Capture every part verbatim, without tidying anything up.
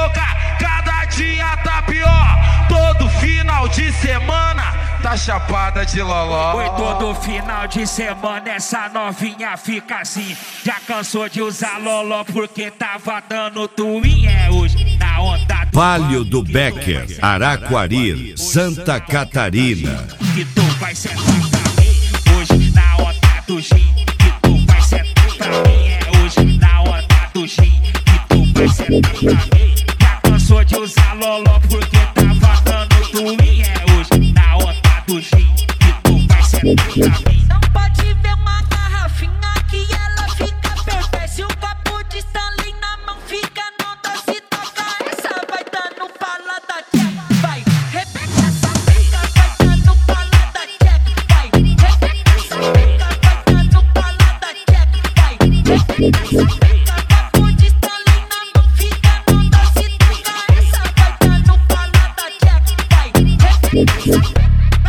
louca, cada dia tá pior. Todo final de semana tá chapada de loló. Oi, todo final de semana essa novinha fica assim. Já cansou de usar loló porque tava dando twin. É hoje na onda do Palio do Becker, Araquari, Santa Catarina. que tu vai sentar pra mim. Hoje na onda do gin que tu vai sentar pra mim. É hoje na onda do gin que tu vai sentar pra mim. Já cansou de usar loló porque tava dando twin. É hoje na onda do gin que tu vai sentar pra mim. Não pode ver uma garrafinha que ela fica perfeita. Se o copo de Stanley na mão fica, não dá se tocar. Essa vai dando bala da tcheca, vai. Repete essa pica, vai dando bala da tcheca, vai. Repete essa pica, vai dando bala da tcheca, vai. Repete essa pica, copo de Stanley na mão fica, não dá se tocar. Essa vai dando bala da tcheca, vai. Repete essa pica.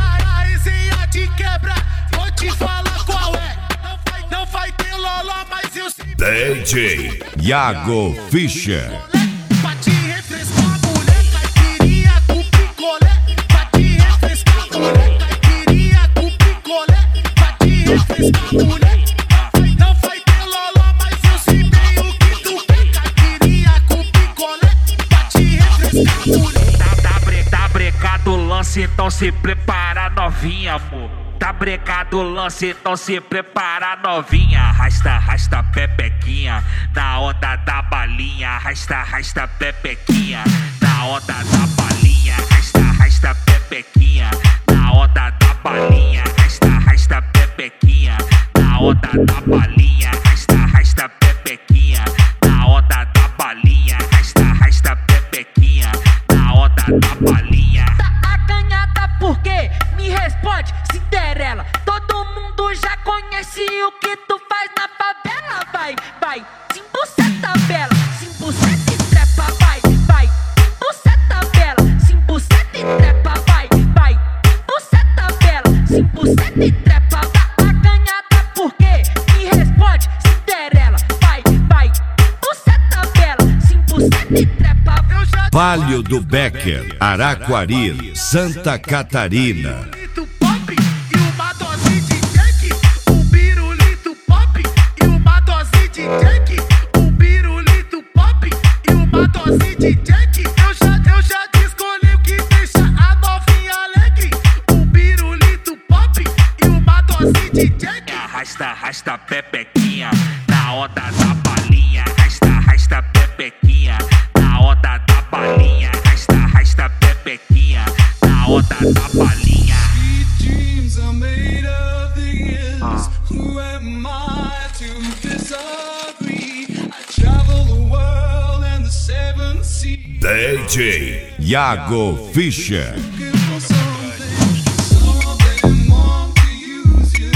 D J Iago Fischer. Pra te refrescar, mulher, caipirinha com picolé. Pra te refrescar, mulher, caipirinha com picolé. Pra te refrescar, mulher. Não vai ter loló, mas eu sei bem o que tu quer. Caipirinha com picolé. Pra te refrescar, mulher. Tá, tá, bre, tá brecado o lance, então se prepara novinha, amor. Tá brecado o lance, então se prepara novinha. Arrasta, arrasta pepequinha na onda da balinha. Arrasta, arrasta pepequinha na onda da balinha. Arrasta, arrasta pepequinha na onda da balinha. Arrasta, arrasta pepequinha na onda da balinha. Arrasta, arrasta pepequinha na onda da balinha. Arrasta, arrasta pepequinha na onda da balinha. Tá acanhada por quê? Me responde, Cinderela. Todo mundo já conhece o que tu faz na favela. Vai, vai, cinco seta bela, cinco seta e trepa, vai, vai. Cinco seta bela, cinco seta e trepa, vai, vai. Cinco seta bela, cinco seta e trepa. Tá acanhada por quê? Me responde, Cinderela. Vai, vai, cinco seta bela, cinco seta e trepa. Palio do Becker, Araquari, Santa Catarina. Pirulito pop e uma dose de Jack. Um pirulito pop e uma dose de Jack. Um pirulito pop e uma dose de Jack. Eu já, eu já escolhi o que deixa a novinha alegre. Um pirulito pop e uma dose de Jack. Arrasta, arrasta pepequinha na onda da balinha. Arrasta, arrasta pepequinha na onda da balinha. Arrasta, arrasta pepequinha na onda da balinha. Dreams are made of these. Who am I to disagree? I travel the world and the seven seas. D J Iago Fischer. Looking for something. Some of them want to use you.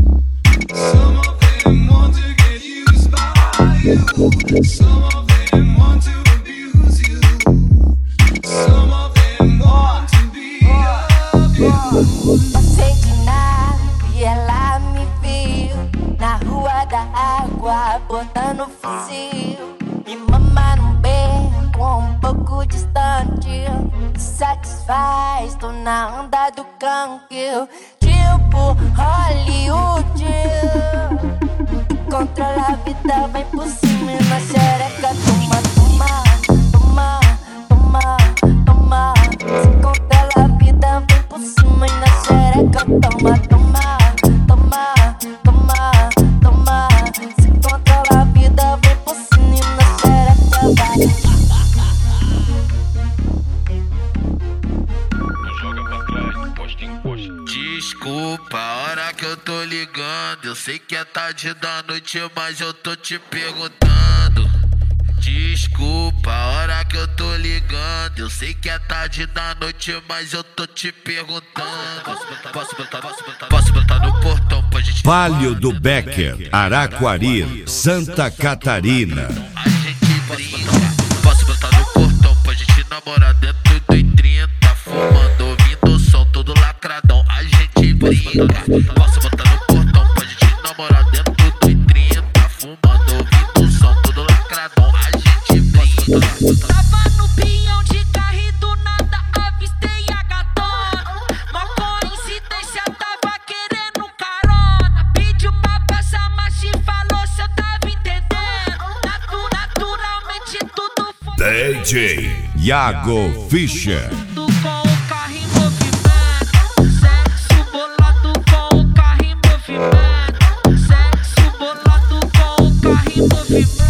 Some of them want to get used by you. Some of them want to abuse you. Some of them want to be abused. Passei de nave e ela me viu na rua da água, botando fuzil. Me mama num beco um pouco distante. Satisfaz, tô na onda do canque. Tipo Hollywood. Controla a vida, vem por cima e na xereca. Toma, toma, toma, toma, toma. Se controla a vida, vem por cima e na xereca. Toma, toma, toma, toma, toma. Se controla a vida, vem por cima e na xereca. Vai. Desculpa a hora que eu tô ligando. Eu sei que é tarde da noite, mas eu tô te perguntando. Desculpa a hora que eu tô ligando. Eu sei que é tarde da noite, mas eu tô te perguntando. Posso botar, posso botar, posso botar, posso botar no portão pra gente. Palio do Becker, Araquari, Santa Catarina. A gente brinca. Posso botar no portão pra gente namorar dentro do trinta, fumando, ouvindo o som todo lacradão. A gente brinca. Posso botar no portão pra gente namorar dentro do trinta, fumando, ouvindo o som todo lacradão. A gente brinca. Tava no D J Iago Fischer. Com o carro em movimento, sexo bolado com o carro em movimento, sexo bolado com o carro em movimento.